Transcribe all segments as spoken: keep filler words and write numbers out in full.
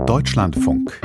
Deutschlandfunk.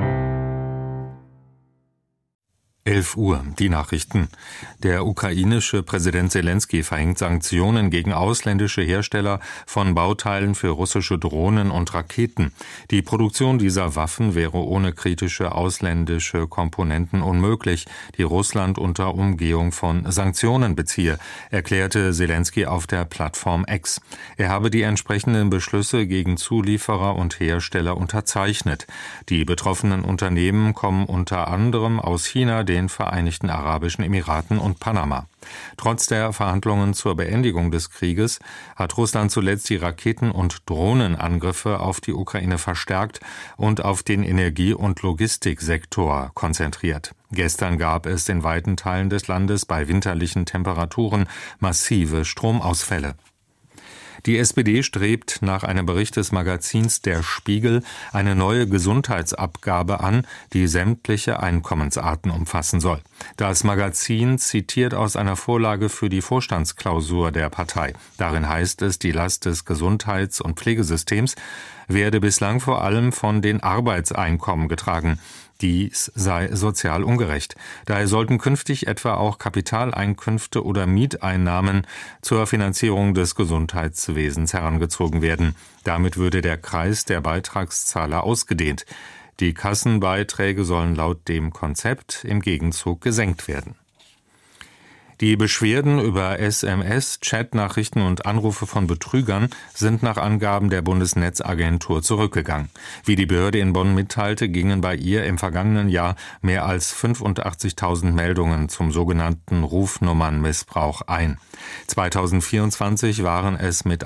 elf Uhr, die Nachrichten. Der ukrainische Präsident Selenskyj verhängt Sanktionen gegen ausländische Hersteller von Bauteilen für russische Drohnen und Raketen. Die Produktion dieser Waffen wäre ohne kritische ausländische Komponenten unmöglich, die Russland unter Umgehung von Sanktionen beziehe, erklärte Selenskyj auf der Plattform X. Er habe die entsprechenden Beschlüsse gegen Zulieferer und Hersteller unterzeichnet. Die betroffenen Unternehmen kommen unter anderem aus China, den Vereinigten Arabischen Emiraten und Panama. Trotz der Verhandlungen zur Beendigung des Krieges hat Russland zuletzt die Raketen- und Drohnenangriffe auf die Ukraine verstärkt und auf den Energie- und Logistiksektor konzentriert. Gestern gab es in weiten Teilen des Landes bei winterlichen Temperaturen massive Stromausfälle. Die S P D strebt nach einem Bericht des Magazins Der Spiegel eine neue Gesundheitsabgabe an, die sämtliche Einkommensarten umfassen soll. Das Magazin zitiert aus einer Vorlage für die Vorstandsklausur der Partei. Darin heißt es, die Last des Gesundheits- und Pflegesystems werde bislang vor allem von den Arbeitseinkommen getragen. Dies sei sozial ungerecht. Daher sollten künftig etwa auch Kapitaleinkünfte oder Mieteinnahmen zur Finanzierung des Gesundheitswesens herangezogen werden. Damit würde der Kreis der Beitragszahler ausgedehnt. Die Kassenbeiträge sollen laut dem Konzept im Gegenzug gesenkt werden. Die Beschwerden über S M S, Chatnachrichten und Anrufe von Betrügern sind nach Angaben der Bundesnetzagentur zurückgegangen. Wie die Behörde in Bonn mitteilte, gingen bei ihr im vergangenen Jahr mehr als fünfundachtzigtausend Meldungen zum sogenannten Rufnummernmissbrauch ein. zweitausendvierundzwanzig waren es mit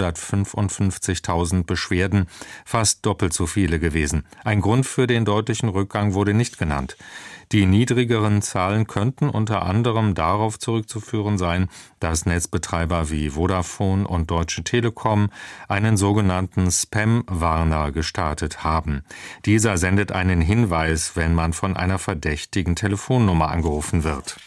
hundertfünfundfünfzigtausend Beschwerden fast doppelt so viele gewesen. Ein Grund für den deutlichen Rückgang wurde nicht genannt. Die niedrigeren Zahlen könnten unter anderem darauf zurückzuführen sein, dass Netzbetreiber wie Vodafone und Deutsche Telekom einen sogenannten Spam-Warner gestartet haben. Dieser sendet einen Hinweis, wenn man von einer verdächtigen Telefonnummer angerufen wird.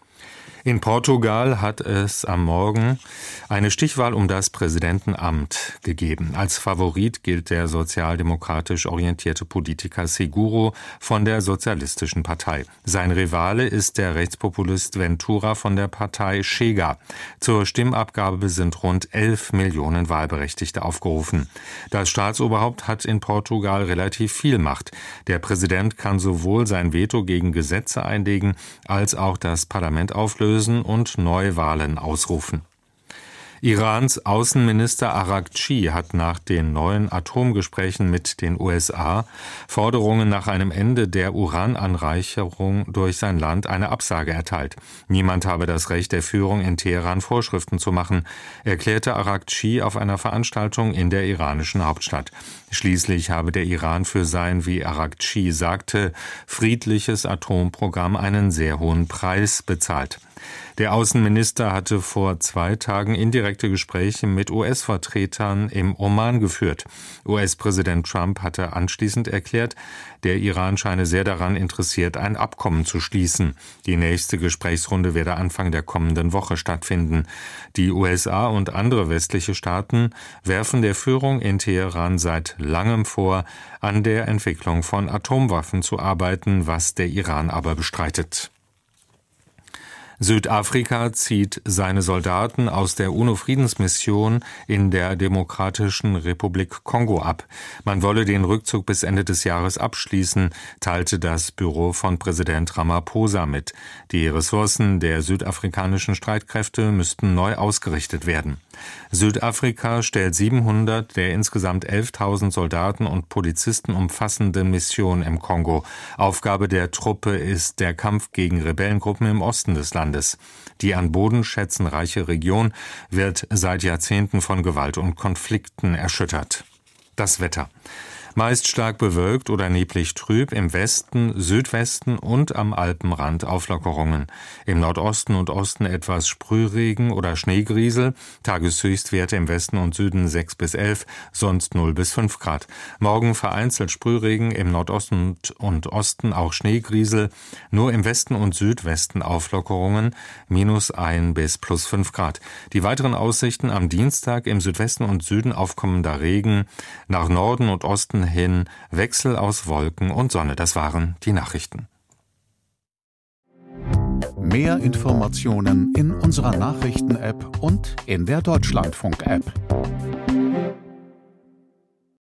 In Portugal hat es am Morgen eine Stichwahl um das Präsidentenamt gegeben. Als Favorit gilt der sozialdemokratisch orientierte Politiker Seguro von der Sozialistischen Partei. Sein Rivale ist der Rechtspopulist Ventura von der Partei Chega. Zur Stimmabgabe sind rund elf Millionen Wahlberechtigte aufgerufen. Das Staatsoberhaupt hat in Portugal relativ viel Macht. Der Präsident kann sowohl sein Veto gegen Gesetze einlegen, als auch das Parlament auflösen und Neuwahlen ausrufen. Irans Außenminister Araghchi hat nach den neuen Atomgesprächen mit den U S A Forderungen nach einem Ende der Urananreicherung durch sein Land eine Absage erteilt. Niemand habe das Recht der Führung in Teheran Vorschriften zu machen, erklärte Araghchi auf einer Veranstaltung in der iranischen Hauptstadt. Schließlich habe der Iran für sein, wie Araghchi sagte, friedliches Atomprogramm einen sehr hohen Preis bezahlt. Der Außenminister hatte vor zwei Tagen indirekte Gespräche mit U S-Vertretern im Oman geführt. U S-Präsident Trump hatte anschließend erklärt, der Iran scheine sehr daran interessiert, ein Abkommen zu schließen. Die nächste Gesprächsrunde werde Anfang der kommenden Woche stattfinden. Die U S A und andere westliche Staaten werfen der Führung in Teheran seit langem vor, an der Entwicklung von Atomwaffen zu arbeiten, was der Iran aber bestreitet. Südafrika zieht seine Soldaten aus der UNO-Friedensmission in der Demokratischen Republik Kongo ab. Man wolle den Rückzug bis Ende des Jahres abschließen, teilte das Büro von Präsident Ramaphosa mit. Die Ressourcen der südafrikanischen Streitkräfte müssten neu ausgerichtet werden. Südafrika stellt siebenhundert der insgesamt elftausend Soldaten und Polizisten umfassenden Mission im Kongo. Aufgabe der Truppe ist der Kampf gegen Rebellengruppen im Osten des Landes. Die an Bodenschätzen reiche Region wird seit Jahrzehnten von Gewalt und Konflikten erschüttert. Das Wetter. Meist stark bewölkt oder neblig trüb, im Westen, Südwesten und am Alpenrand Auflockerungen. Im Nordosten und Osten etwas Sprühregen oder Schneegriesel, Tageshöchstwerte im Westen und Süden sechs bis elf, sonst null bis fünf Grad. Morgen vereinzelt Sprühregen, im Nordosten und Osten auch Schneegriesel, nur im Westen und Südwesten Auflockerungen, minus ein bis plus fünf Grad. Die weiteren Aussichten am Dienstag im Südwesten und Süden aufkommender Regen, nach Norden und Osten Westen hin Wechsel aus Wolken und Sonne. Das waren die Nachrichten. Mehr Informationen in unserer Nachrichten-App und in der Deutschlandfunk-App.